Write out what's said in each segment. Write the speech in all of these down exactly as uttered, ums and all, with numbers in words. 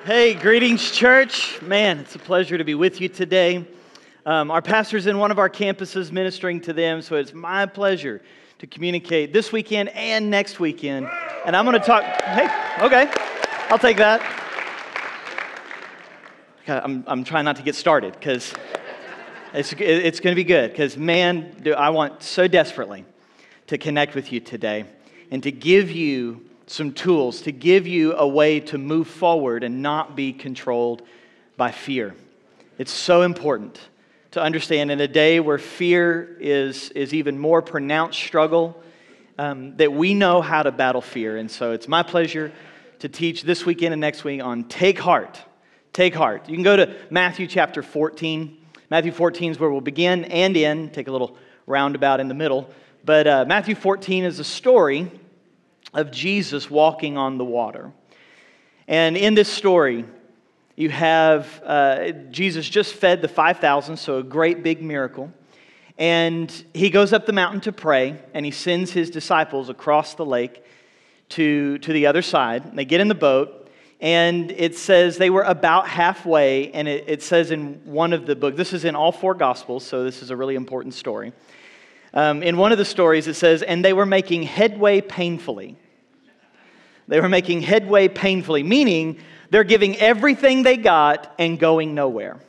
Hey, greetings, church. Man, it's a pleasure to be with you today. Um, our pastor's in one of our campuses ministering to them, so it's my pleasure to communicate this weekend and next weekend. And I'm going to talk. Hey, okay, I'll take that. I'm, I'm trying not to get started because it's, it's going to be good. Because, man, do I want so desperately to connect with you today and to give you some tools, to give you a way to move forward and not be controlled by fear. It's so important to understand in a day where fear is, is even more pronounced struggle, um, that we know how to battle fear. And so it's my pleasure to teach this weekend and next week on Take Heart. Take Heart. You can go to Matthew chapter fourteen. Matthew fourteen is where we'll begin and end. Take a little roundabout in the middle. But uh, Matthew fourteen is a story of Jesus walking on the water. And in this story, you have uh, Jesus just fed the five thousand, so a great big miracle. And he goes up the mountain to pray, and he sends his disciples across the lake to, to the other side. And they get in the boat, and it says they were about halfway, and it, it says in one of the books, this is in all four Gospels, so this is a really important story. Um, in one of the stories, it says, and they were making headway painfully. They were making headway painfully, meaning they're giving everything they got and going nowhere.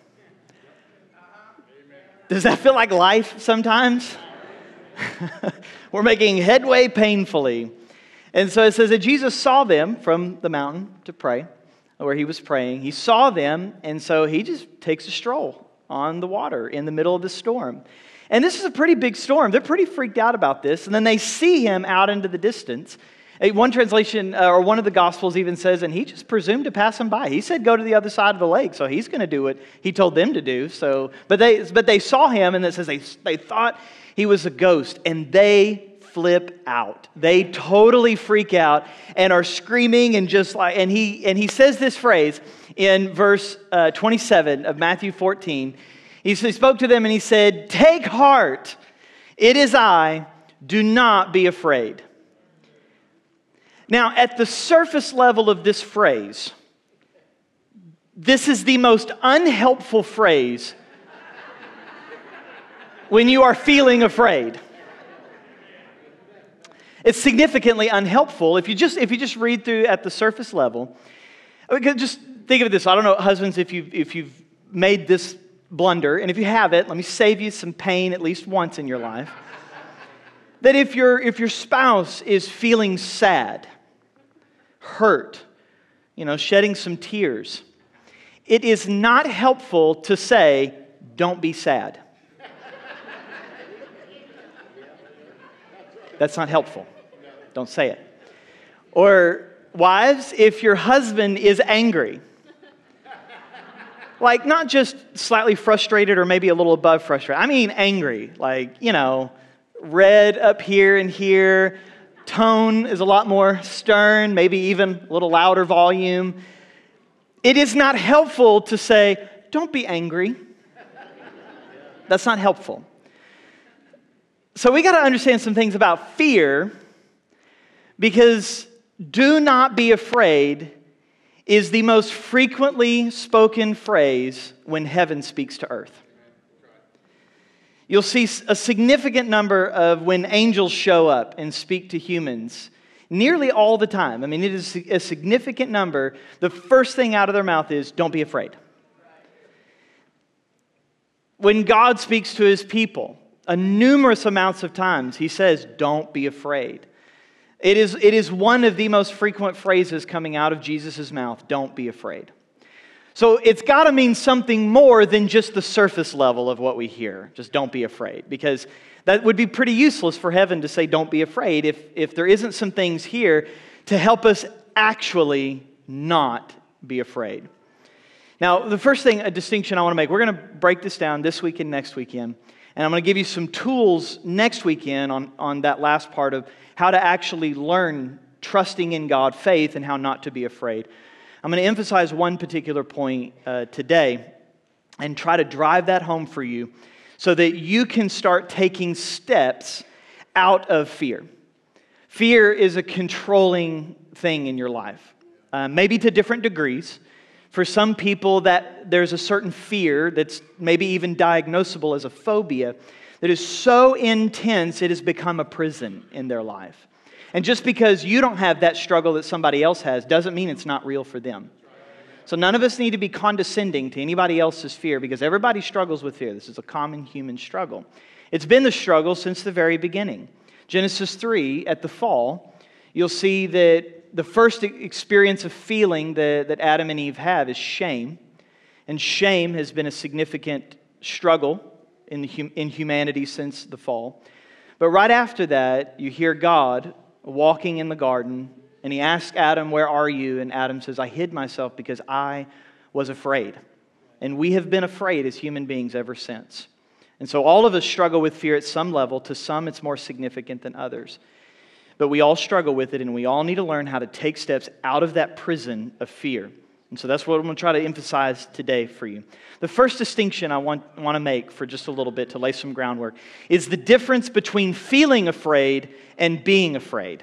Does that feel like life sometimes? We're making headway painfully. And so it says that Jesus saw them from the mountain to pray, where he was praying. He saw them, and so he just takes a stroll on the water in the middle of the storm. And this is a pretty big storm. They're pretty freaked out about this. And then they see him out into the distance. One translation, uh, or one of the Gospels even says, and he just presumed to pass them by. He said, go to the other side of the lake, so he's going to do what he told them to do. So, But they but they saw him, and it says they, they thought he was a ghost, and they flip out. They totally freak out and are screaming and just like, and he, and he says this phrase in verse uh, twenty-seven of Matthew fourteen. He spoke to them and he said, take heart, it is I, do not be afraid. Now, at the surface level of this phrase, this is the most unhelpful phrase when you are feeling afraid. It's significantly unhelpful if you just if you just read through at the surface level. Just think of this. I don't know, husbands, if you if you've made this blunder, and if you haven't, let me save you some pain at least once in your life. That if your if your spouse is feeling sad, hurt, you know, shedding some tears, it is not helpful to say, "Don't be sad." That's not helpful. Don't say it. Or wives, if your husband is angry, like, not just slightly frustrated or maybe a little above frustrated. I mean angry. Like, you know, red up here and here. Tone is a lot more stern, maybe even a little louder volume. It is not helpful to say, don't be angry. That's not helpful. So we got to understand some things about fear, because do not be afraid is the most frequently spoken phrase when heaven speaks to earth. You'll see a significant number of when angels show up and speak to humans, nearly all the time. I mean, it is a significant number. The first thing out of their mouth is, don't be afraid. When God speaks to his people, a numerous amounts of times, he says, don't be afraid. It is, it is one of the most frequent phrases coming out of Jesus' mouth, don't be afraid. So it's got to mean something more than just the surface level of what we hear. Just don't be afraid. Because that would be pretty useless for heaven to say don't be afraid if, if there isn't some things here to help us actually not be afraid. Now, the first thing, a distinction I want to make, we're going to break this down this week and next weekend. And I'm going to give you some tools next weekend on, on that last part of how to actually learn trusting in God, faith, and how not to be afraid. I'm going to emphasize one particular point uh, today and try to drive that home for you so that you can start taking steps out of fear. Fear is a controlling thing in your life, uh, maybe to different degrees. For some people, that there's a certain fear that's maybe even diagnosable as a phobia that is so intense it has become a prison in their life. And just because you don't have that struggle that somebody else has doesn't mean it's not real for them. So none of us need to be condescending to anybody else's fear because everybody struggles with fear. This is a common human struggle. It's been the struggle since the very beginning. Genesis three, at the fall, you'll see that the first experience of feeling that, that Adam and Eve have is shame. And shame has been a significant struggle in, the, in humanity since the fall. But right after that, you hear God walking in the garden, and He asks Adam, "Where are you?" And Adam says, "I hid myself because I was afraid." And we have been afraid as human beings ever since. And so all of us struggle with fear at some level. To some, it's more significant than others. But we all struggle with it, and we all need to learn how to take steps out of that prison of fear. And so that's what I'm going to try to emphasize today for you. The first distinction I want, want to make for just a little bit to lay some groundwork is the difference between feeling afraid and being afraid.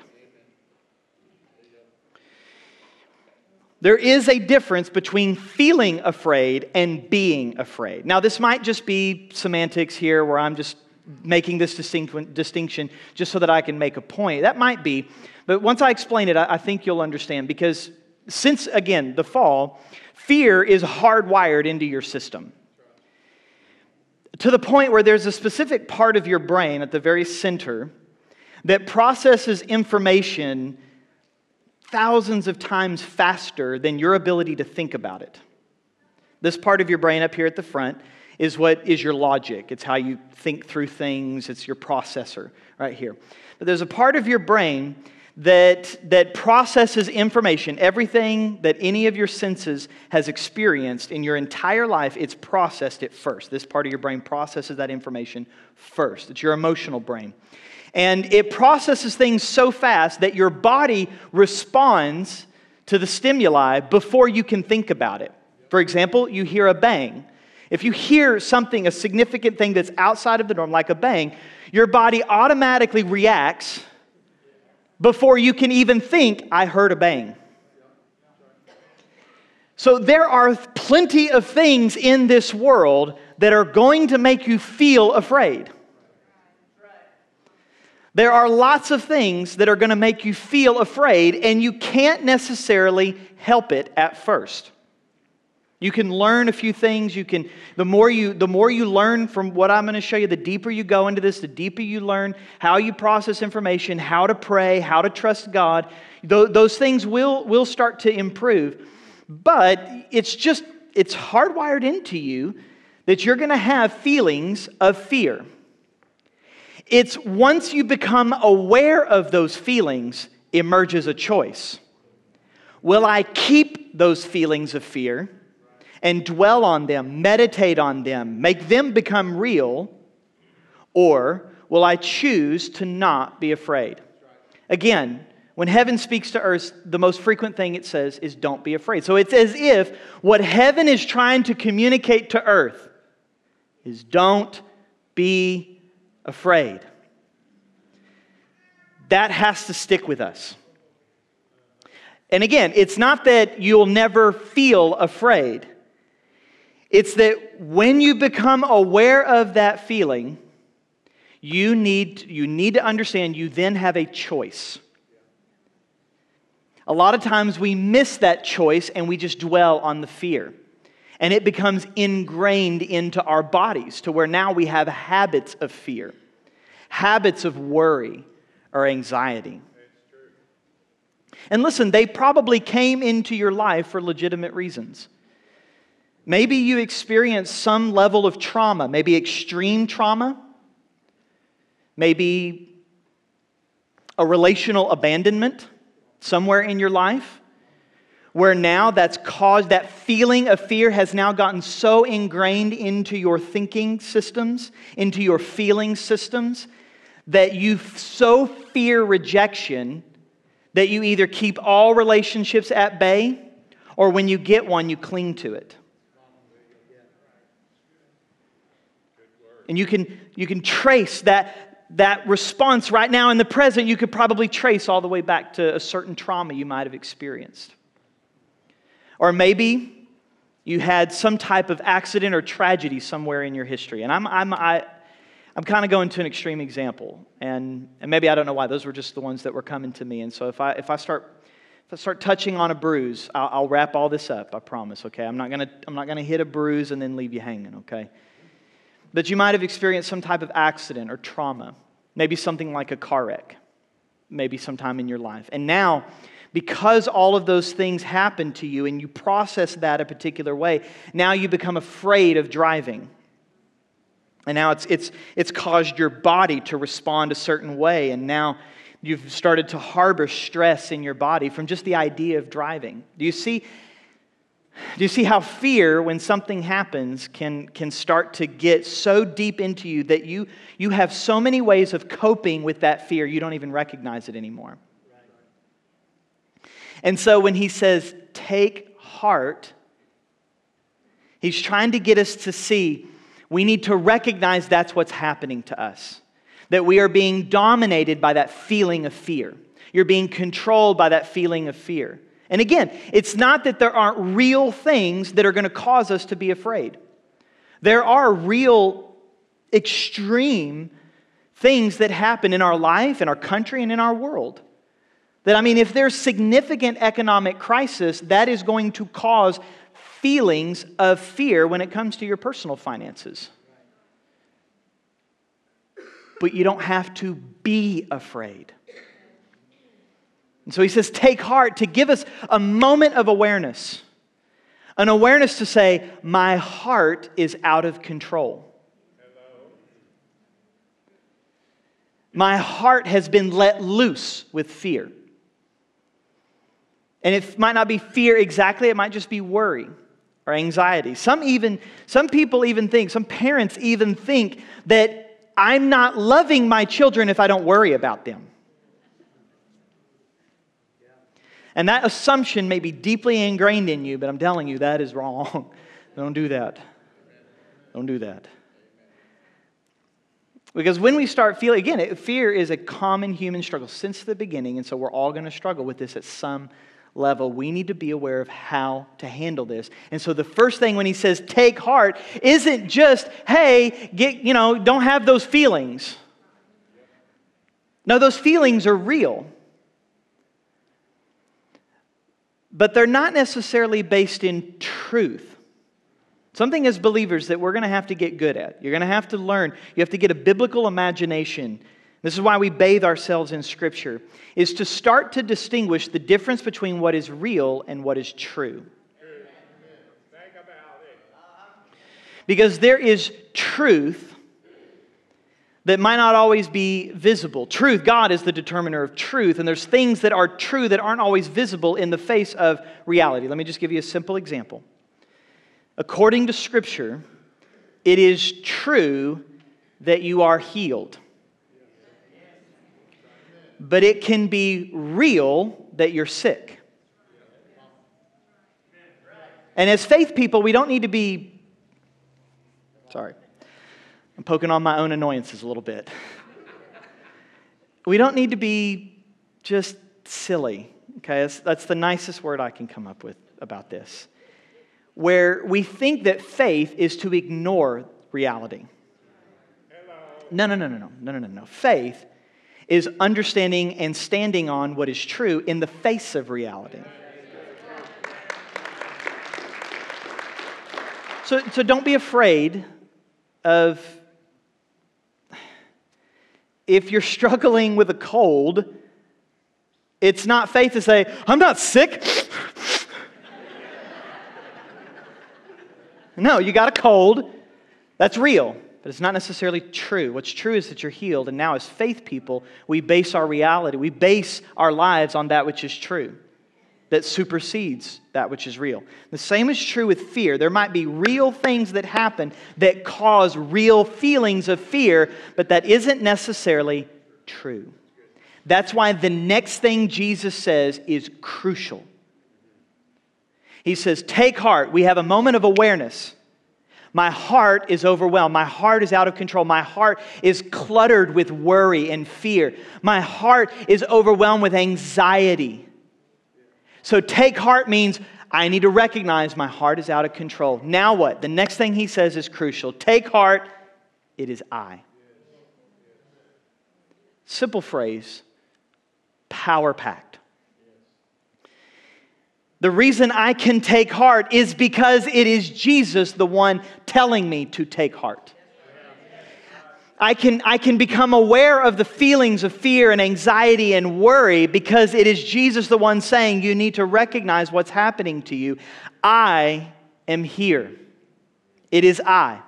There is a difference between feeling afraid and being afraid. Now, this might just be semantics here where I'm just making this distinct, distinction just so that I can make a point. That might be, but once I explain it, I, I think you'll understand. Because since, again, the fall, fear is hardwired into your system. To the point where there's a specific part of your brain at the very center that processes information thousands of times faster than your ability to think about it. This part of your brain up here at the front is what is your logic. It's how you think through things. It's your processor right here. But there's a part of your brain that, that processes information. Everything that any of your senses has experienced in your entire life, it's processed it first. This part of your brain processes that information first. It's your emotional brain. And it processes things so fast that your body responds to the stimuli before you can think about it. For example, you hear a bang. If you hear something, a significant thing that's outside of the norm, like a bang, your body automatically reacts before you can even think, "I heard a bang." So there are plenty of things in this world that are going to make you feel afraid. There are lots of things that are going to make you feel afraid, and you can't necessarily help it at first. You can learn a few things. You can, the more you, the more you learn from what I'm going to show you, the deeper you go into this, the deeper you learn how you process information, how to pray, how to trust God. Th- those things will, will start to improve. But it's just, it's hardwired into you that you're going to have feelings of fear. It's once you become aware of those feelings, emerges a choice. Will I keep those feelings of fear and dwell on them, meditate on them, make them become real, or will I choose to not be afraid? Again, when heaven speaks to earth, the most frequent thing it says is don't be afraid. So it's as if what heaven is trying to communicate to earth is don't be afraid. That has to stick with us. And again, it's not that you'll never feel afraid. It's that when you become aware of that feeling, you need, you need to understand you then have a choice. A lot of times we miss that choice and we just dwell on the fear. And it becomes ingrained into our bodies to where now we have habits of fear, habits of worry or anxiety. And listen, they probably came into your life for legitimate reasons. Maybe you experienced some level of trauma, maybe extreme trauma, maybe a relational abandonment somewhere in your life, where now that's caused, that feeling of fear has now gotten so ingrained into your thinking systems, into your feeling systems, that you so fear rejection that you either keep all relationships at bay, or when you get one, you cling to it. And you can, you can trace that, that response right now in the present, you could probably trace all the way back to a certain trauma you might have experienced. Or maybe You had some type of accident or tragedy somewhere in your history. And I'm, I'm, I, I'm kind of going to an extreme example. And, and maybe I don't know why. Those were just the ones that were coming to me. And so if I, if I start... If I start touching on a bruise, I'll, I'll wrap all this up, I promise, okay? I'm not gonna, I'm not gonna hit a bruise and then leave you hanging, okay? But you might have experienced some type of accident or trauma, maybe something like a car wreck, maybe sometime in your life. And now, because all of those things happen to you and you process that a particular way, now you become afraid of driving. And now it's, it's, it's caused your body to respond a certain way, and now you've started to harbor stress in your body from just the idea of driving. Do you see, do you see how fear, when something happens, can, can start to get so deep into you that you, you have so many ways of coping with that fear, you don't even recognize it anymore. And so when he says, take heart, he's trying to get us to see we need to recognize that's what's happening to us. That we are being dominated by that feeling of fear. You're being controlled by that feeling of fear. And again, it's not that there aren't real things that are going to cause us to be afraid. There are real, extreme things that happen in our life, in our country, and in our world. That, I mean, if there's significant economic crisis, that is going to cause feelings of fear when it comes to your personal finances. But you don't have to be afraid. And so he says, take heart, to give us a moment of awareness. An awareness to say, my heart is out of control. Hello. My heart has been let loose with fear. And it might not be fear exactly, it might just be worry or anxiety. Some even, some people even think, some parents even think that I'm not loving my children if I don't worry about them. And that assumption may be deeply ingrained in you, but I'm telling you, that is wrong. Don't do that. Don't do that. Because when we start feeling, again, fear is a common human struggle since the beginning, and so we're all going to struggle with this at some level. We need to be aware of how to handle this. And so the first thing when he says take heart isn't just, hey, get, you know, don't have those feelings. No, those feelings are real. But they're not necessarily based in truth. Something as believers that we're going to have to get good at. You're going to have to learn. You have to get a biblical imagination. This is why we bathe ourselves in Scripture, is to start to distinguish the difference between what is real and what is true. Because there is truth that might not always be visible. Truth, God is the determiner of truth, and there's things that are true that aren't always visible in the face of reality. Let me just give you a simple example. According to Scripture, it is true that you are healed. But it can be real that you're sick. And as faith people, we don't need to be... Sorry. I'm poking on my own annoyances a little bit. We don't need to be just silly. Okay, that's, that's the nicest word I can come up with about this. Where we think that faith is to ignore reality. No, no, no, no, no, no, no, no, no. Faith is understanding and standing on what is true in the face of reality. So, so don't be afraid of, if you're struggling with a cold, it's not faith to say, I'm not sick. No, you got a cold. That's real. But it's not necessarily true. What's true is that you're healed. And now as faith people, we base our reality, we base our lives on that which is true, that supersedes that which is real. The same is true with fear. There might be real things that happen that cause real feelings of fear, but that isn't necessarily true. That's why the next thing Jesus says is crucial. He says, take heart. We have a moment of awareness. My heart is overwhelmed. My heart is out of control. My heart is cluttered with worry and fear. My heart is overwhelmed with anxiety. So take heart means I need to recognize my heart is out of control. Now what? The next thing he says is crucial. Take heart, it is I. Simple phrase, power-packed. The reason I can take heart is because it is Jesus, the one telling me to take heart. I can, I can become aware of the feelings of fear and anxiety and worry because it is Jesus, the one saying, you need to recognize what's happening to you. I am here. It is I.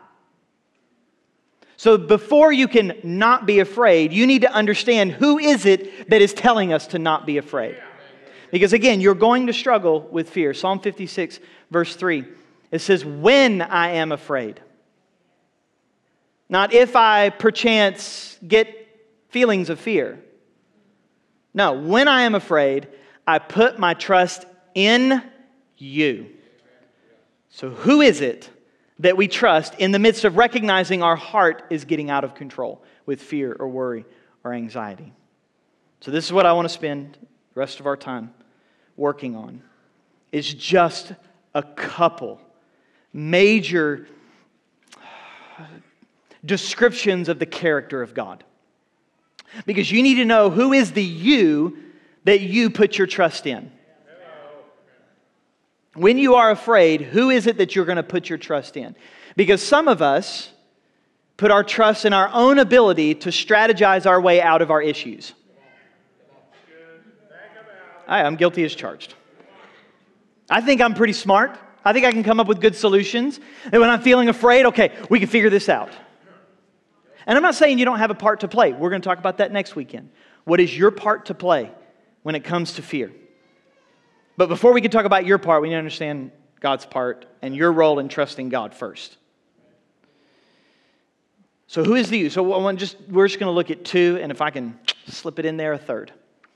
So before you can not be afraid, you need to understand who is it that is telling us to not be afraid. Because again, you're going to struggle with fear. Psalm fifty-six, verse three, it says, when I am afraid. Not if I perchance get feelings of fear. No, when I am afraid, I put my trust in you. So who is it that we trust in the midst of recognizing our heart is getting out of control with fear or worry or anxiety? So this is what I want to spend the rest of our time working on, is just a couple major descriptions of the character of God. Because you need to know who is the you that you put your trust in. When you are afraid, who is it that you're going to put your trust in? Because some of us put our trust in our own ability to strategize our way out of our issues. I, I'm guilty as charged. I think I'm pretty smart. I think I can come up with good solutions. And when I'm feeling afraid, okay, we can figure this out. And I'm not saying you don't have a part to play. We're going to talk about that next weekend. What is your part to play when it comes to fear? But before we can talk about your part, we need to understand God's part and your role in trusting God first. So who is the you? So I want just, we're just going to look at two, and if I can slip it in there, a third.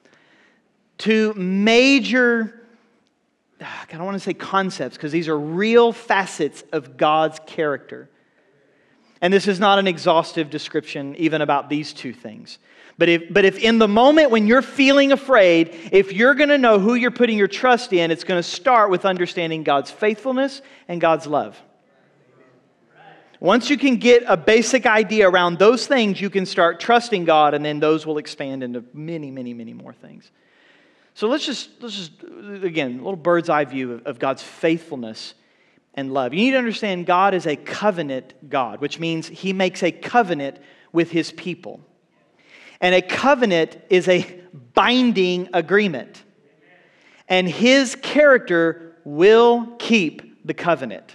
Two major, I don't want to say concepts, because these are real facets of God's character. And this is not an exhaustive description even about these two things. But if, but if in the moment when you're feeling afraid, if you're going to know who you're putting your trust in, it's going to start with understanding God's faithfulness and God's love. Once you can get a basic idea around those things, you can start trusting God, and then those will expand into many, many, many more things. So let's just, let's just again, a little bird's eye view of, of God's faithfulness and love. You need to understand God is a covenant God, which means He makes a covenant with His people. And a covenant is a binding agreement. And His character will keep the covenant.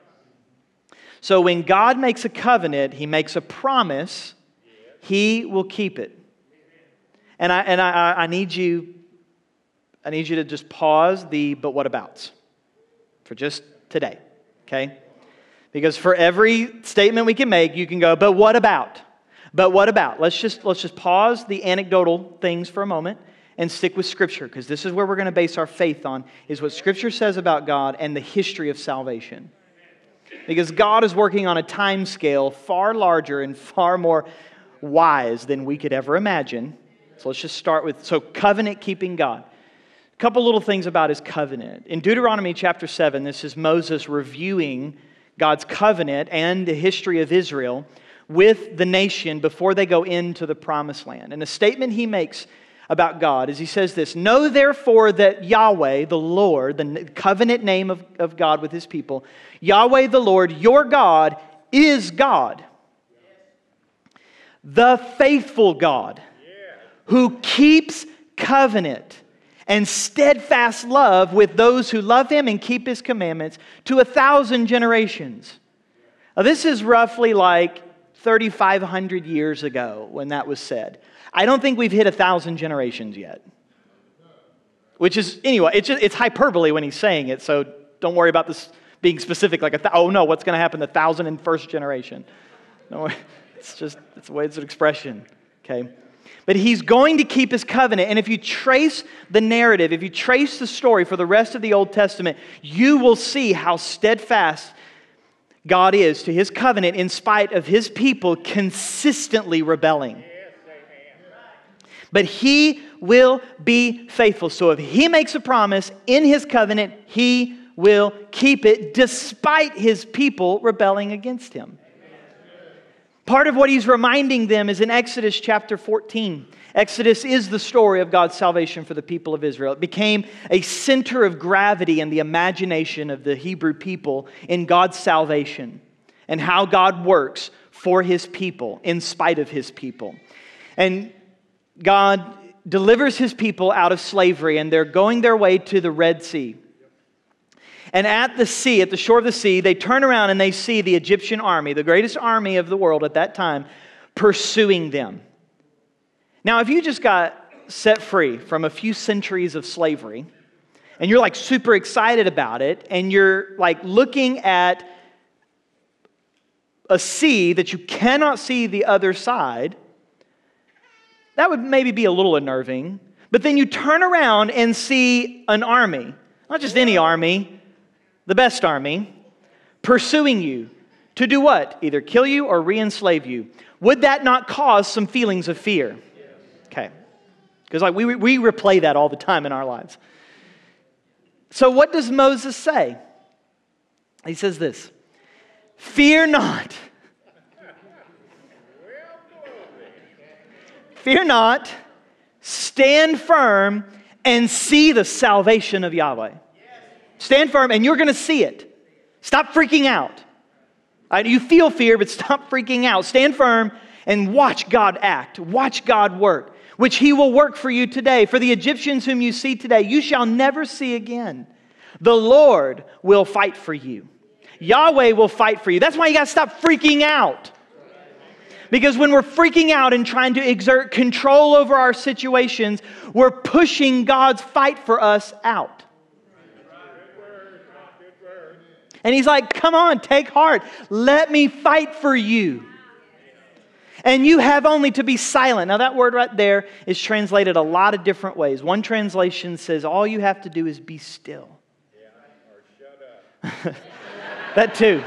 So when God makes a covenant, He makes a promise, He will keep it. And I and I, I need you, I need you to just pause the but what abouts for just today, okay? Because for every statement we can make, you can go, but what about? But what about? Let's just let's just pause the anecdotal things for a moment and stick with Scripture, because this is where we're going to base our faith on, is what Scripture says about God and the history of salvation. Because God is working on a time scale far larger and far more wise than we could ever imagine. So let's just start with, so covenant-keeping God. A couple little things about His covenant. In Deuteronomy chapter seven, this is Moses reviewing God's covenant and the history of Israel with the nation before they go into the promised land. And the statement he makes about God is, he says this, "Know therefore that Yahweh, the Lord," the covenant name of, of God with His people, "Yahweh the Lord, your God, is God, the faithful God, who keeps covenant and steadfast love with those who love Him and keep His commandments to a thousand generations." Now, this is roughly like thirty-five hundred years ago when that was said. I don't think we've hit a thousand generations yet. Which is, anyway, it's just, it's hyperbole when he's saying it, so don't worry about this being specific, like, a th- oh no, what's going to happen the thousand and first generation? No, it's just, it's a way, it's an expression, okay? But He's going to keep His covenant, and if you trace the narrative, if you trace the story for the rest of the Old Testament, you will see how steadfast God is to His covenant in spite of His people consistently rebelling. But He will be faithful. So if He makes a promise in His covenant, He will keep it despite his people rebelling against him. Part of what he's reminding them is in Exodus chapter fourteen. Exodus is the story of God's salvation for the people of Israel. It became a center of gravity in the imagination of the Hebrew people in God's salvation and how God works for his people in spite of his people. And God delivers his people out of slavery, and they're going their way to the Red Sea. And at the sea, at the shore of the sea, they turn around and they see the Egyptian army, the greatest army of the world at that time, pursuing them. Now, if you just got set free from a few centuries of slavery, and you're like super excited about it, and you're like looking at a sea that you cannot see the other side, that would maybe be a little unnerving. But then you turn around and see an army, not just any army, the best army, pursuing you to do what? Either kill you or re-enslave you. Would that not cause some feelings of fear? Okay. Because like we, we replay that all the time in our lives. So what does Moses say? He says this, fear not. Fear not, stand firm and see the salvation of Yahweh. Stand firm and you're going to see it. Stop freaking out. You feel fear, but stop freaking out. Stand firm and watch God act. Watch God work, which he will work for you today. For the Egyptians whom you see today, you shall never see again. The Lord will fight for you. Yahweh will fight for you. That's why you got to stop freaking out. Because when we're freaking out and trying to exert control over our situations, we're pushing God's fight for us out. And he's like, come on, take heart. Let me fight for you. And you have only to be silent. Now that word right there is translated a lot of different ways. One translation says all you have to do is be still. Yeah, or shut up. That too.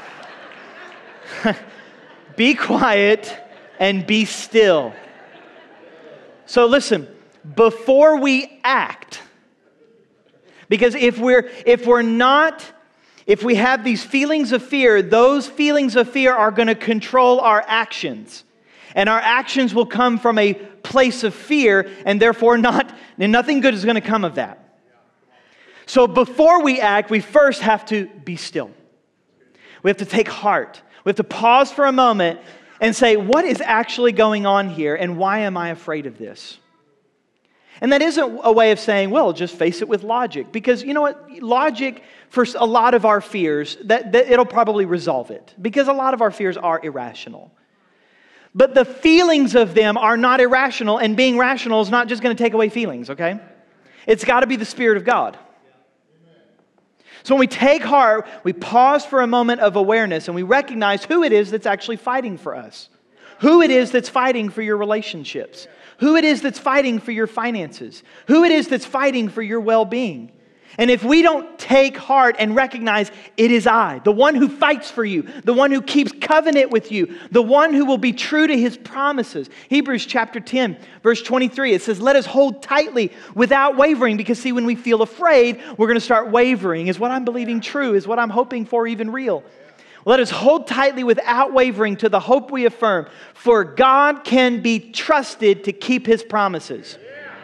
Be quiet and be still. So listen, before we act, because if we're if we're not If we have these feelings of fear, those feelings of fear are going to control our actions. And our actions will come from a place of fear, and therefore not, and nothing good is going to come of that. So before we act, we first have to be still. We have to take heart. We have to pause for a moment and say, what is actually going on here, and why am I afraid of this? And that isn't a way of saying, well, just face it with logic. Because you know what? Logic, for a lot of our fears, that, that it'll probably resolve it. Because a lot of our fears are irrational. But the feelings of them are not irrational. And being rational is not just going to take away feelings, okay? It's got to be the Spirit of God. So when we take heart, we pause for a moment of awareness and we recognize who it is that's actually fighting for us. Who it is that's fighting for your relationships. Who it is that's fighting for your finances. Who it is that's fighting for your well-being. And if we don't take heart and recognize it is I, the one who fights for you, the one who keeps covenant with you, the one who will be true to his promises. Hebrews chapter ten, verse twenty-three, it says, let us hold tightly without wavering. Because see, when we feel afraid, we're going to start wavering. Is what I'm believing true? Is what I'm hoping for even real? Let us hold tightly without wavering to the hope we affirm. For God can be trusted to keep his promises.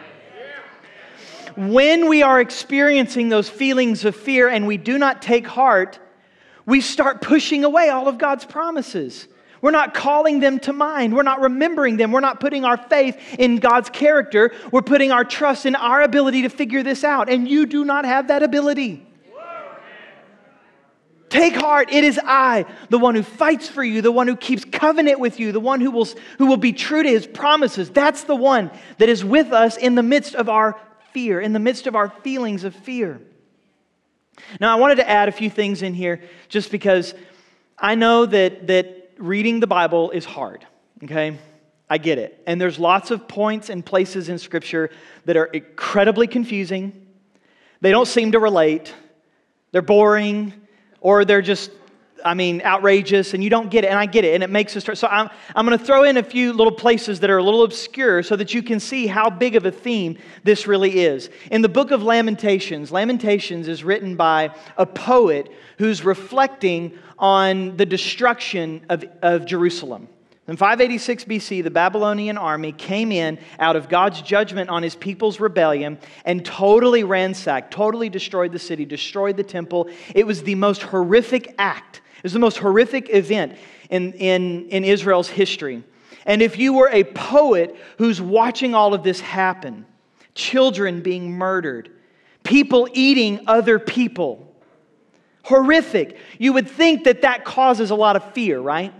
When we are experiencing those feelings of fear and we do not take heart, we start pushing away all of God's promises. We're not calling them to mind. We're not remembering them. We're not putting our faith in God's character. We're putting our trust in our ability to figure this out. And you do not have that ability. Take heart, it is I, the one who fights for you, the one who keeps covenant with you, the one who will, who will be true to his promises. That's the one that is with us in the midst of our fear, in the midst of our feelings of fear. Now, I wanted to add a few things in here just because I know that, that reading the Bible is hard, okay? I get it. And there's lots of points and places in Scripture that are incredibly confusing. They don't seem to relate. They're boring. Or they're just I mean, outrageous, and you don't get it, and I get it, and it makes us start. So I'm, I'm going to throw in a few little places that are a little obscure so that you can see how big of a theme this really is. In the book of Lamentations, Lamentations is written by a poet who's reflecting on the destruction of, of Jerusalem. In five eighty-six B C, the Babylonian army came in out of God's judgment on His people's rebellion and totally ransacked, totally destroyed the city, destroyed the temple. It was the most horrific act. It was the most horrific event in, in, in Israel's history. And if you were a poet who's watching all of this happen, children being murdered, people eating other people, horrific, you would think that that causes a lot of fear, right?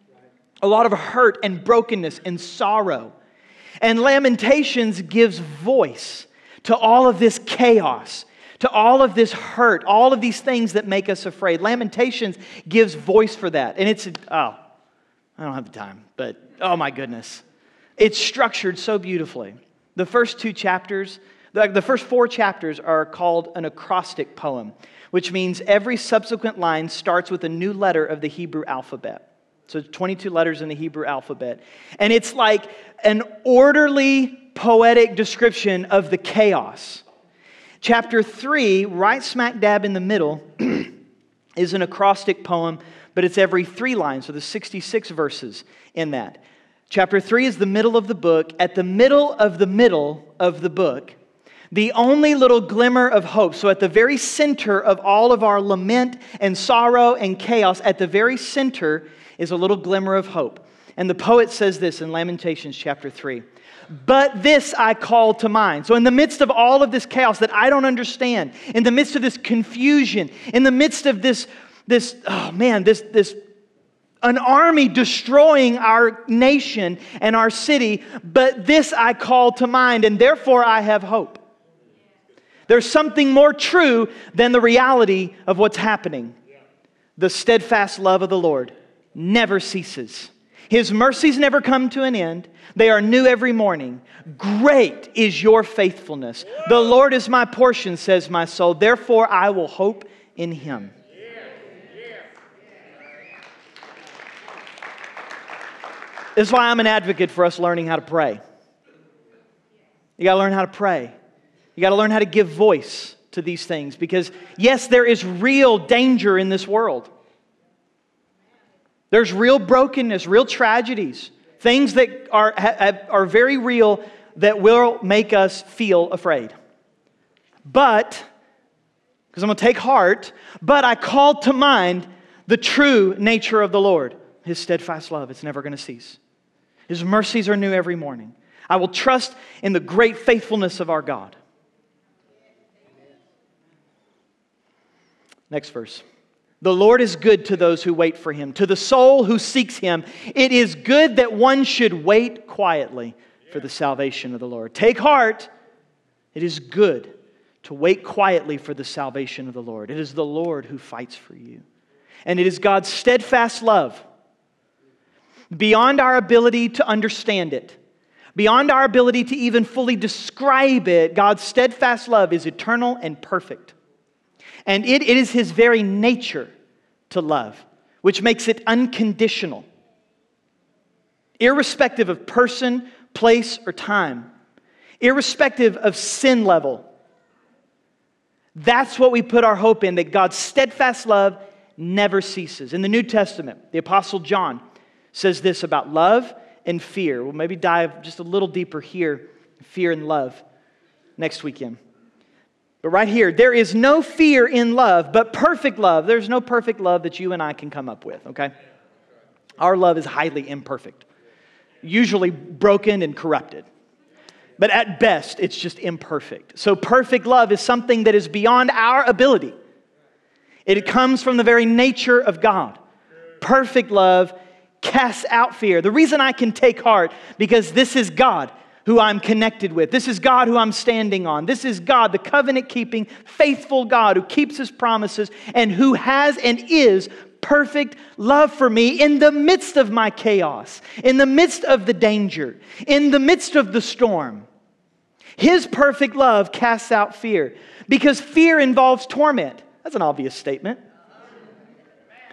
A lot of hurt and brokenness and sorrow. And Lamentations gives voice to all of this chaos, to all of this hurt, all of these things that make us afraid. Lamentations gives voice for that. And it's, oh, I don't have the time, but oh my goodness. It's structured so beautifully. The first two chapters, the, the first four chapters are called an acrostic poem, which means every subsequent line starts with a new letter of the Hebrew alphabet. So twenty-two letters in the Hebrew alphabet. And it's like an orderly, poetic description of the chaos. Chapter three, right smack dab in the middle, is an acrostic poem, but it's every three lines, so there's sixty-six verses in that. Chapter three is the middle of the book. At the middle of the middle of the book, the only little glimmer of hope. So at the very center of all of our lament and sorrow and chaos, at the very center is a little glimmer of hope. And the poet says this in Lamentations chapter three. But this I call to mind. So in the midst of all of this chaos that I don't understand, in the midst of this confusion, in the midst of this, this oh man, this, this an army destroying our nation and our city, but this I call to mind, and therefore I have hope. There's something more true than the reality of what's happening. The steadfast love of the Lord never ceases. His mercies never come to an end. They are new every morning. Great is your faithfulness. The Lord is my portion, says my soul. Therefore, I will hope in Him. This is why I'm an advocate for us learning how to pray. You got to learn how to pray. You got to learn how to give voice to these things. Because, yes, there is real danger in this world. There's real brokenness, real tragedies, things that are, are very real that will make us feel afraid. But, because I'm going to take heart, but I call to mind the true nature of the Lord. His steadfast love, it's never going to cease. His mercies are new every morning. I will trust in the great faithfulness of our God. Next verse. The Lord is good to those who wait for Him, to the soul who seeks Him. It is good that one should wait quietly for the salvation of the Lord. Take heart. It is good to wait quietly for the salvation of the Lord. It is the Lord who fights for you. And it is God's steadfast love, beyond our ability to understand it, beyond our ability to even fully describe it. God's steadfast love is eternal and perfect. And it, it is His very nature to love, which makes it unconditional. Irrespective of person, place, or time. Irrespective of sin level. That's what we put our hope in, that God's steadfast love never ceases. In the New Testament, the Apostle John says this about love and fear. We'll maybe dive just a little deeper here, fear and love, next weekend. But right here, there is no fear in love, but perfect love. There's no perfect love that you and I can come up with, okay? Our love is highly imperfect, usually broken and corrupted. But at best, it's just imperfect. So perfect love is something that is beyond our ability. It comes from the very nature of God. Perfect love casts out fear. The reason I can take heart, because this is God who I'm connected with. This is God who I'm standing on. This is God, the covenant-keeping, faithful God who keeps His promises and who has and is perfect love for me in the midst of my chaos, in the midst of the danger, in the midst of the storm. His perfect love casts out fear, because fear involves torment. That's an obvious statement.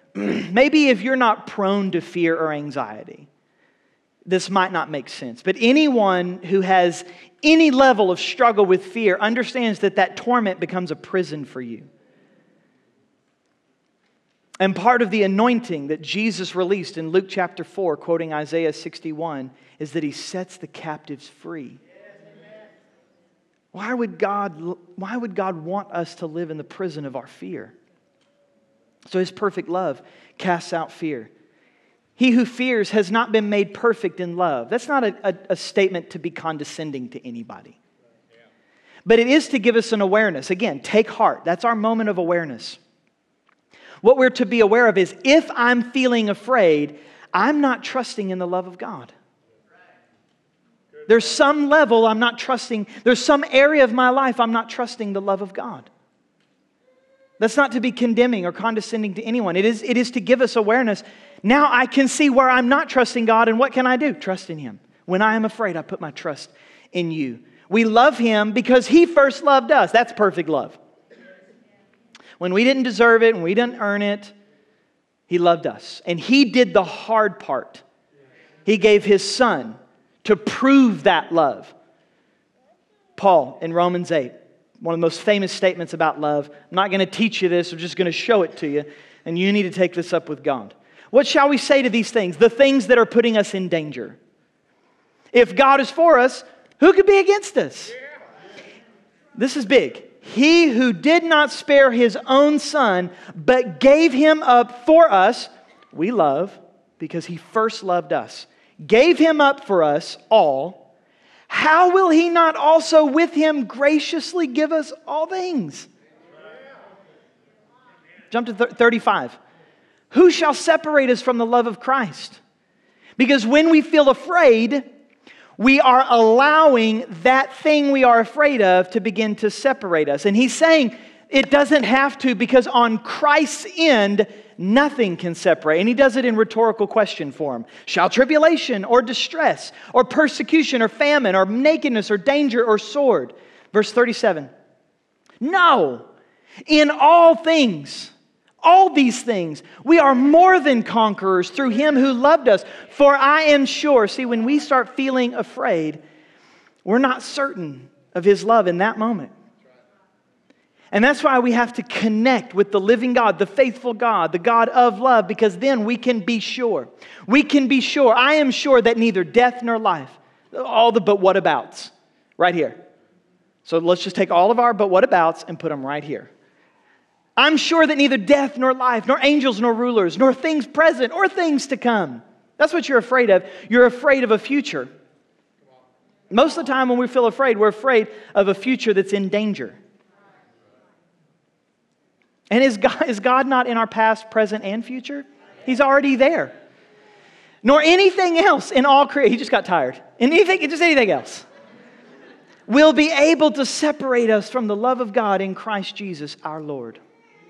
maybe if you're not prone to fear or anxiety, this might not make sense. But anyone who has any level of struggle with fear understands that that torment becomes a prison for you. And part of the anointing that Jesus released in Luke chapter four, quoting Isaiah sixty-one, is that He sets the captives free. Why would God, why would God want us to live in the prison of our fear? So His perfect love casts out fear. He who fears has not been made perfect in love. That's not a, a, a statement to be condescending to anybody. But it is to give us an awareness. Again, take heart. That's our moment of awareness. What we're to be aware of is, if I'm feeling afraid, I'm not trusting in the love of God. There's some level I'm not trusting. There's some area of my life I'm not trusting the love of God. That's not to be condemning or condescending to anyone. It is, it is to give us awareness. Now I can see where I'm not trusting God, and what can I do? Trust in Him. When I am afraid, I put my trust in You. We love Him because He first loved us. That's perfect love. When we didn't deserve it and we didn't earn it, He loved us. And He did the hard part. He gave His Son to prove that love. Paul in Romans eight, one of the most famous statements about love. I'm not going to teach you this. I'm just going to show it to you. And you need to take this up with God. What shall we say to these things? The things that are putting us in danger. If God is for us, who could be against us? This is big. He who did not spare His own Son, but gave Him up for us, we love because He first loved us. Gave Him up for us all. How will He not also with Him graciously give us all things? Jump to thirty-five. Who shall separate us from the love of Christ? Because when we feel afraid, we are allowing that thing we are afraid of to begin to separate us. And He's saying it doesn't have to, because on Christ's end, nothing can separate. And He does it in rhetorical question form. Shall tribulation or distress or persecution or famine or nakedness or danger or sword? Verse thirty-seven. No, in all things, all these things, we are more than conquerors through Him who loved us. For I am sure, see, when we start feeling afraid, we're not certain of His love in that moment. And that's why we have to connect with the living God, the faithful God, the God of love, because then we can be sure. We can be sure. I am sure that neither death nor life, all the but what abouts, right here. So let's just take all of our but what abouts and put them right here. I'm sure that neither death nor life, nor angels nor rulers, nor things present or things to come. That's what you're afraid of. You're afraid of a future. Most of the time when we feel afraid, we're afraid of a future that's in danger. And is God, is God not in our past, present, and future? He's already there. Nor anything else in all creation. He just got tired. Anything, just anything else will be able to separate us from the love of God in Christ Jesus our Lord.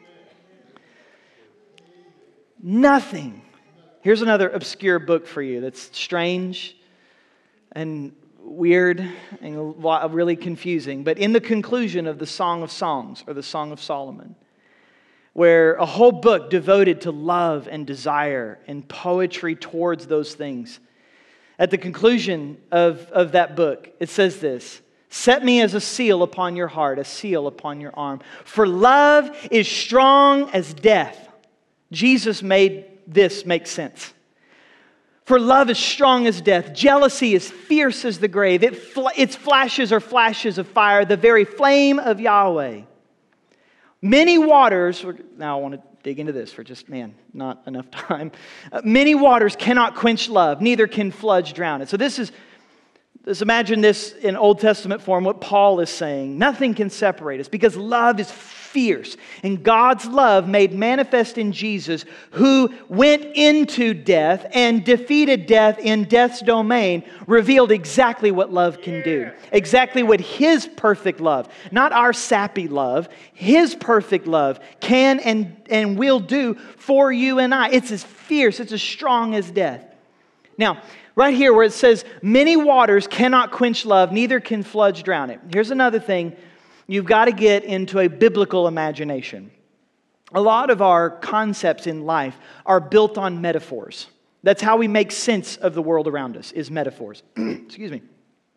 Nothing. Here's another obscure book for you that's strange and weird and really confusing. But in the conclusion of the Song of Songs, or the Song of Solomon, where a whole book devoted to love and desire and poetry towards those things, at the conclusion of, of that book, it says this: set me as a seal upon your heart, a seal upon your arm. For love is strong as death. Jesus made this make sense. For love is strong as death. Jealousy is fierce as the grave. It fl- its flashes are flashes of fire, the very flame of Yahweh. Many waters, now I want to dig into this for just, man, not enough time. Uh, many waters cannot quench love, neither can floods drown it. So this is, let's imagine this in Old Testament form, what Paul is saying. Nothing can separate us because love is fierce. And God's love made manifest in Jesus, who went into death and defeated death in death's domain, revealed exactly what love can do. Exactly what His perfect love, not our sappy love, His perfect love can and, and will do for you and I. It's as fierce, it's as strong as death. Now, right here where it says, many waters cannot quench love, neither can floods drown it. Here's another thing. You've got to get into a biblical imagination. a lot of our concepts in life are built on metaphors. That's how we make sense of the world around us, is metaphors. Excuse me.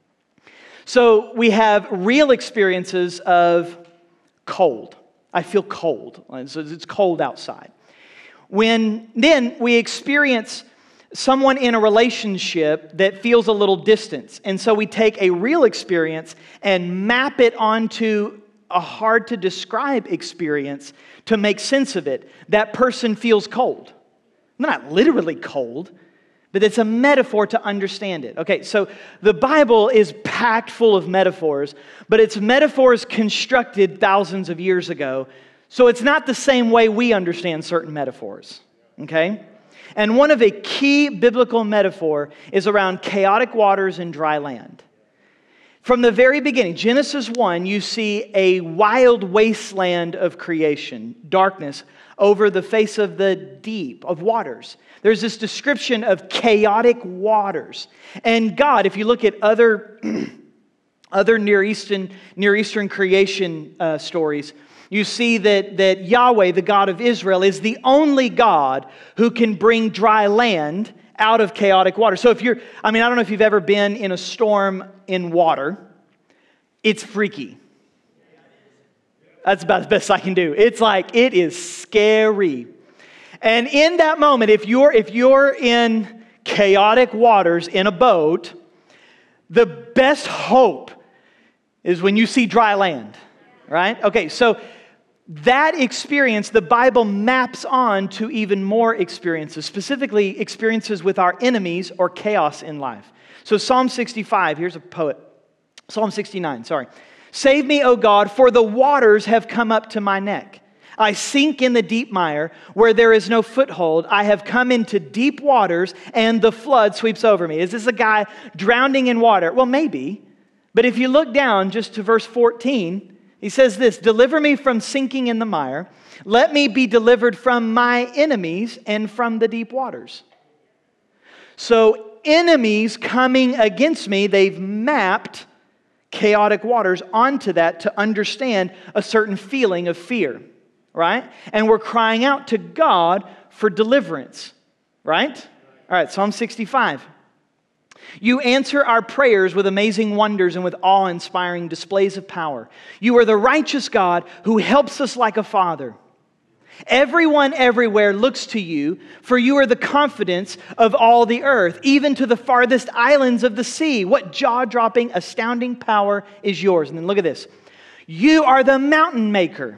So we have real experiences of cold. I feel cold. So it's cold outside. When then we experience someone in a relationship that feels a little distance. And so we take a real experience and map it onto a hard to describe experience to make sense of it. That person feels cold. They're not literally cold, but it's a metaphor to understand it. Okay, so the Bible is packed full of metaphors, but it's metaphors constructed thousands of years ago. So it's not the same way we understand certain metaphors. Okay? And one of a key biblical metaphor is around chaotic waters and dry land. From the very beginning, Genesis one, you see a wild wasteland of creation, darkness over the face of the deep, of waters. There's this description of chaotic waters. And God, if you look at other, other Near Eastern, Near Eastern creation uh, stories, you see that, that Yahweh, the God of Israel, is the only God who can bring dry land out of chaotic water. So if you're, I mean, I don't know if you've ever been in a storm in water. It's freaky. That's about as best I can do. It's like, it is scary. And in that moment, if you're, if you're in chaotic waters in a boat, the best hope is when you see dry land, right? Okay, so that experience, the Bible maps on to even more experiences, specifically experiences with our enemies or chaos in life. So Psalm sixty-five, here's a poet. Psalm sixty-nine, sorry. Save me, O God, for the waters have come up to my neck. I sink in the deep mire where there is no foothold. I have come into deep waters and the flood sweeps over me. Is this a guy drowning in water? Well, maybe. But if you look down just to verse fourteen, he says this, deliver me from sinking in the mire. Let me be delivered from my enemies and from the deep waters. So enemies coming against me, they've mapped chaotic waters onto that to understand a certain feeling of fear, right? And we're crying out to God for deliverance, right? All right, Psalm sixty-five. You answer our prayers with amazing wonders and with awe-inspiring displays of power. You are the righteous God who helps us like a father. Everyone everywhere looks to you, for you are the confidence of all the earth, even to the farthest islands of the sea. What jaw-dropping, astounding power is yours? And then look at this. You are the mountain maker.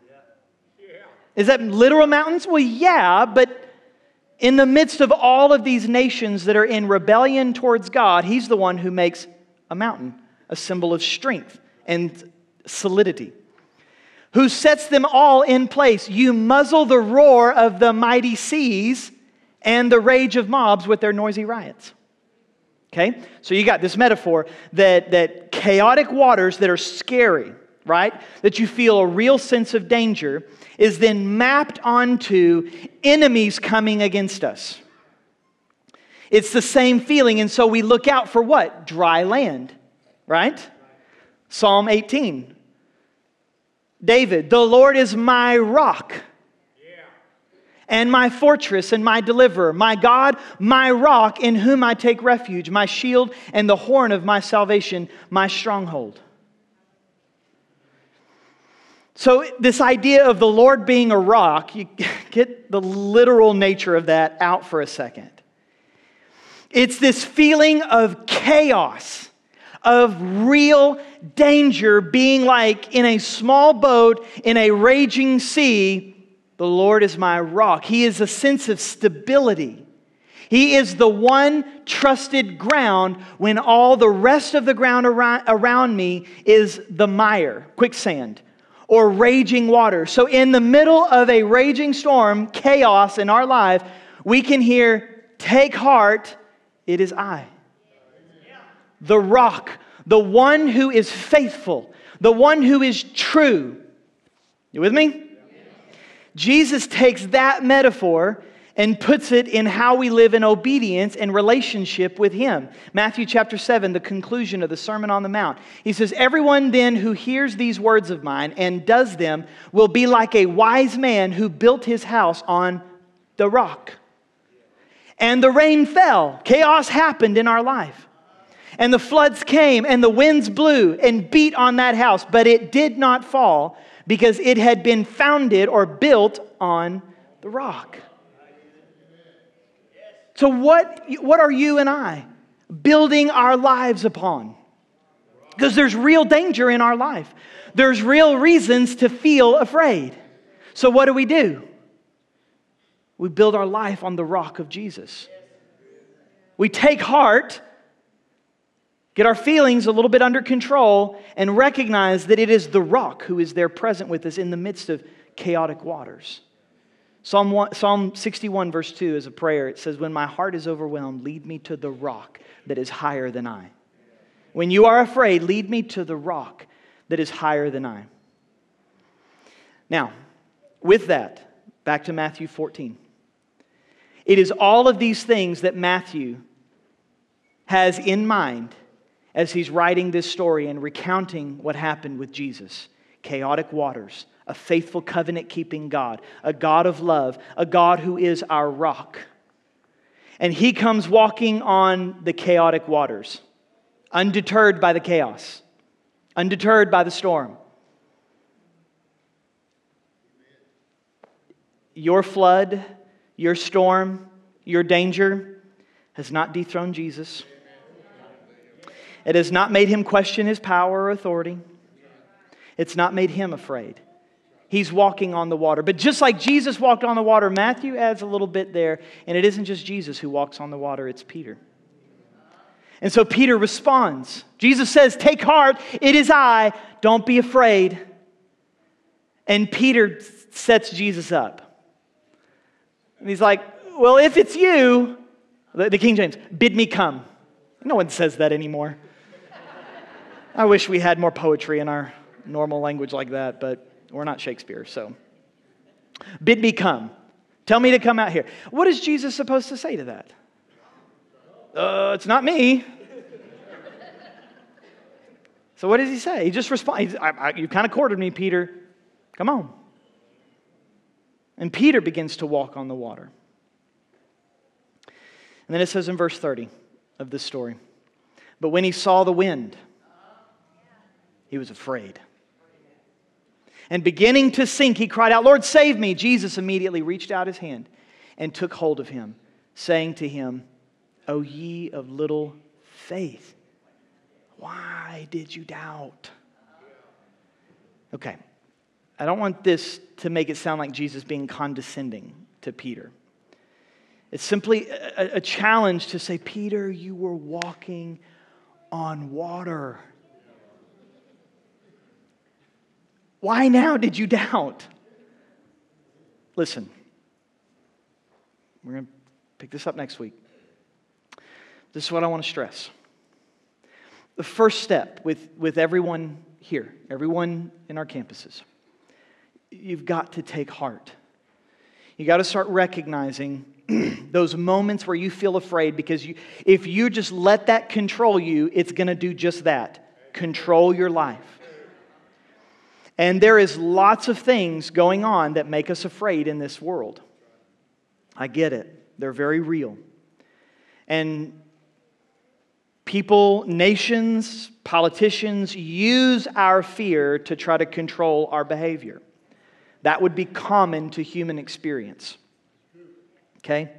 Is that literal mountains? Well, yeah, but in the midst of all of these nations that are in rebellion towards God, He's the one who makes a mountain, a symbol of strength and solidity. Who sets them all in place. You muzzle the roar of the mighty seas and the rage of mobs with their noisy riots. Okay? So you got this metaphor that, that chaotic waters that are scary, right? That you feel a real sense of danger is then mapped onto enemies coming against us. It's the same feeling, and so we look out for what? Dry land, right? Psalm eighteen. David, the Lord is my rock and my fortress and my deliverer, my God, my rock in whom I take refuge, my shield and the horn of my salvation, my stronghold. So this idea of the Lord being a rock, you get the literal nature of that out for a second. It's this feeling of chaos, of real danger, being like in a small boat in a raging sea. The Lord is my rock. He is a sense of stability. He is the one trusted ground when all the rest of the ground around, around me is the mire, quicksand, or raging water. So in the middle of a raging storm, chaos in our life, we can hear, take heart, it is I. The rock, the one who is faithful, the one who is true. You with me? Jesus takes that metaphor and puts it in how we live in obedience and relationship with Him. Matthew chapter seven, the conclusion of the Sermon on the Mount. He says, everyone then who hears these words of mine and does them will be like a wise man who built his house on the rock. And the rain fell. Chaos happened in our life. And the floods came and the winds blew and beat on that house. But it did not fall because it had been founded or built on the rock. So what, what are you and I building our lives upon? Because there's real danger in our life. There's real reasons to feel afraid. So what do we do? We build our life on the rock of Jesus. We take heart, get our feelings a little bit under control, and recognize that it is the rock who is there present with us in the midst of chaotic waters. Psalm, one, Psalm sixty-one verse two is a prayer. It says, when my heart is overwhelmed, lead me to the rock that is higher than I. When you are afraid, lead me to the rock that is higher than I. Now, with that, back to Matthew fourteen. It is all of these things that Matthew has in mind as he's writing this story and recounting what happened with Jesus. Chaotic waters, a faithful covenant-keeping God, a God of love, a God who is our rock. And He comes walking on the chaotic waters, undeterred by the chaos, undeterred by the storm. Your flood, your storm, your danger has not dethroned Jesus. It has not made Him question His power or authority. It's not made Him afraid. He's walking on the water. But just like Jesus walked on the water, Matthew adds a little bit there. And it isn't just Jesus who walks on the water, it's Peter. And so Peter responds. Jesus says, take heart, it is I, don't be afraid. And Peter sets Jesus up. And he's like, well, if it's you, the King James, bid me come. No one says that anymore. I wish we had more poetry in our normal language like that, but we're not Shakespeare, so. Bid me come. Tell me to come out here. What is Jesus supposed to say to that? Uh, it's not me. So what does He say? He just responds, I, I, you kind of cornered me, Peter. Come on. And Peter begins to walk on the water. And then it says in verse thirty of this story, but when he saw the wind, he was afraid. And beginning to sink, he cried out, Lord, save me. Jesus immediately reached out His hand and took hold of him, saying to him, O ye of little faith, why did you doubt? Okay, I don't want this to make it sound like Jesus being condescending to Peter. It's simply a, a challenge to say, Peter, you were walking on water. Why now did you doubt? Listen, we're going to pick this up next week. This is what I want to stress. The first step with, with everyone here, everyone in our campuses, you've got to take heart. You got to start recognizing those moments where you feel afraid, because you, if you just let that control you, it's going to do just that. Control your life. And there is lots of things going on that make us afraid in this world. I get it. They're very real. And people, nations, politicians use our fear to try to control our behavior. That would be common to human experience. Okay?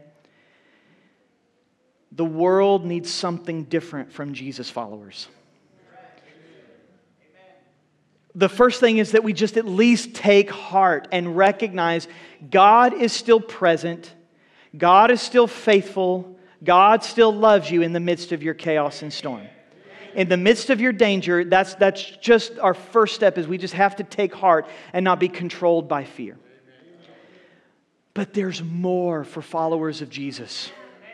The world needs something different from Jesus followers. The first thing is that we just at least take heart and recognize God is still present. God is still faithful. God still loves you in the midst of your chaos and storm. In the midst of your danger, that's, that's just our first step, is we just have to take heart and not be controlled by fear. But there's more for followers of Jesus.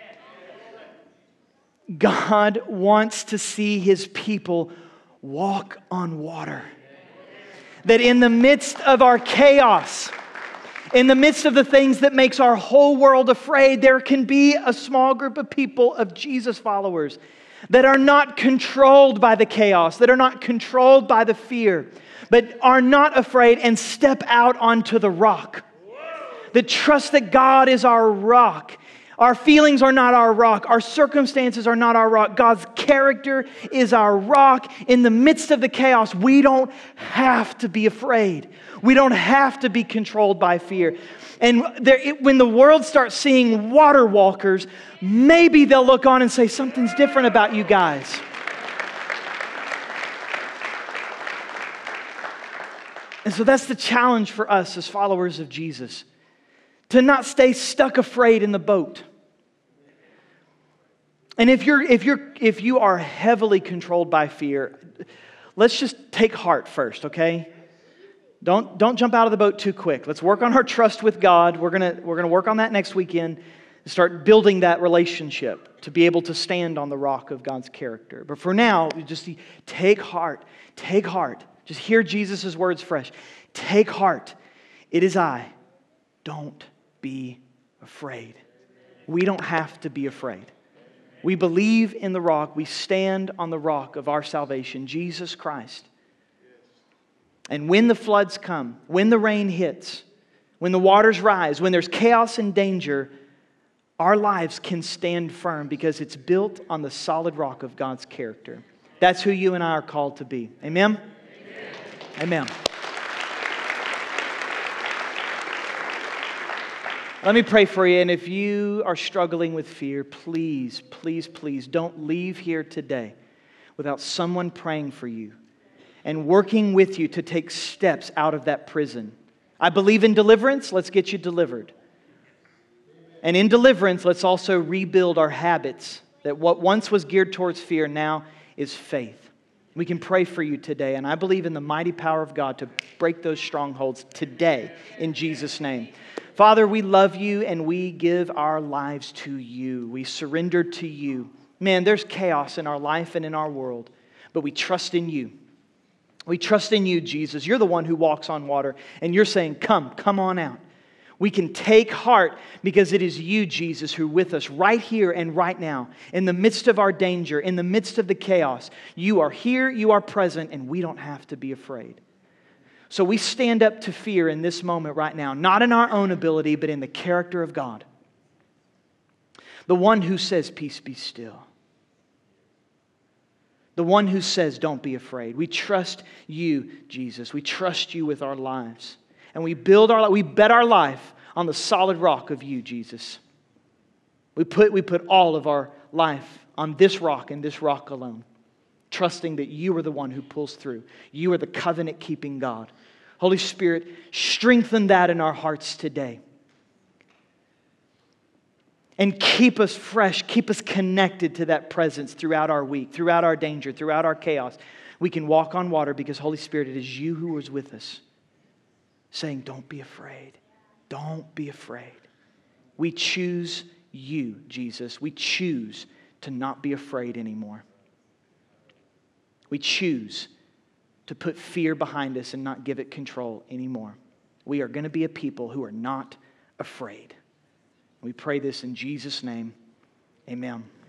God wants to see His people walk on water. That in the midst of our chaos, In the midst of the things that makes our whole world afraid, there can be a small group of people, of Jesus followers, that are not controlled by the chaos, that are not controlled by the fear, but are not afraid and step out onto the rock. That trust that God is our rock. Our feelings are not our rock. Our circumstances are not our rock. God's character is our rock. In the midst of the chaos, we don't have to be afraid. We don't have to be controlled by fear. And there, it, when the world starts seeing water walkers, maybe they'll look on and say, something's different about you guys. And so that's the challenge for us as followers of Jesus. To not stay stuck afraid in the boat. And if you're if you're if you are heavily controlled by fear, let's just take heart first, okay? Don't don't jump out of the boat too quick. Let's work on our trust with God. We're gonna we're gonna work on that next weekend. Start building that relationship to be able to stand on the rock of God's character. But for now, just take heart. Take heart. Just hear Jesus' words fresh. Take heart. It is I. Don't be afraid. We don't have to be afraid. We believe in the rock. We stand on the rock of our salvation, Jesus Christ. And when the floods come, when the rain hits, when the waters rise, when there's chaos and danger, our lives can stand firm because it's built on the solid rock of God's character. That's who you and I are called to be. Amen? Amen. Amen. Let me pray for you, and if you are struggling with fear, please, please, please don't leave here today without someone praying for you and working with you to take steps out of that prison. I believe in deliverance. Let's get you delivered. And in deliverance, let's also rebuild our habits, that what once was geared towards fear now is faith. We can pray for you today, and I believe in the mighty power of God to break those strongholds today in Jesus' name. Father, we love you and we give our lives to you. We surrender to you. Man, there's chaos in our life and in our world, but we trust in you. We trust in you, Jesus. You're the one who walks on water, and you're saying, come, come on out. We can take heart because it is you, Jesus, who are with us right here and right now. In the midst of our danger, in the midst of the chaos, you are here, you are present, and we don't have to be afraid. So we stand up to fear in this moment right now, not in our own ability, but in the character of God. The one who says, peace be still. The one who says, don't be afraid. We trust you, Jesus. We trust you with our lives. And we build our, we bet our life on the solid rock of you, Jesus. We put, we put all of our life on this rock and this rock alone, trusting that you are the one who pulls through. You are the covenant-keeping God. Holy Spirit, strengthen that in our hearts today. And keep us fresh, keep us connected to that presence throughout our week, throughout our danger, throughout our chaos. We can walk on water because, Holy Spirit, it is you who is with us, saying, don't be afraid. Don't be afraid. We choose you, Jesus. We choose to not be afraid anymore. We choose to put fear behind us and not give it control anymore. We are going to be a people who are not afraid. We pray this in Jesus' name. Amen.